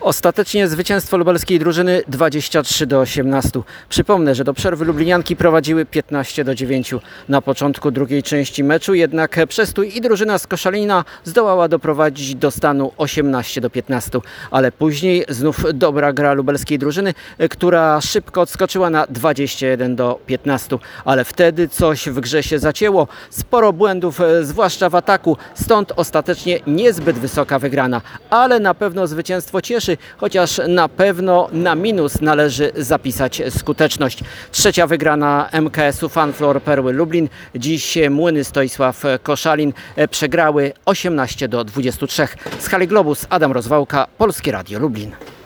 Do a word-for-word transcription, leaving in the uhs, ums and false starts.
Ostatecznie zwycięstwo lubelskiej drużyny dwadzieścia trzy do osiemnastu. Przypomnę, że do przerwy lublinianki prowadziły piętnaście do dziewięciu. Na początku drugiej części meczu jednak przestój i drużyna z Koszalina zdołała doprowadzić do stanu osiemnaście do piętnastu. Ale później znów dobra gra lubelskiej drużyny, która szybko odskoczyła na dwadzieścia jeden do piętnastu. Ale wtedy coś w grze się zacięło. Sporo błędów, zwłaszcza w ataku. Stąd ostatecznie niezbyt wysoka wygrana. Ale na pewno zwycięstwo cieszy, chociaż na pewno na minus należy zapisać skuteczność. Trzecia wygrana M K S-u Fanflor Perły Lublin. Dziś Młyny Stoisław Koszalin przegrały osiemnaście do dwudziestu trzech. Z hali Globus Adam Rozwałka, Polskie Radio Lublin.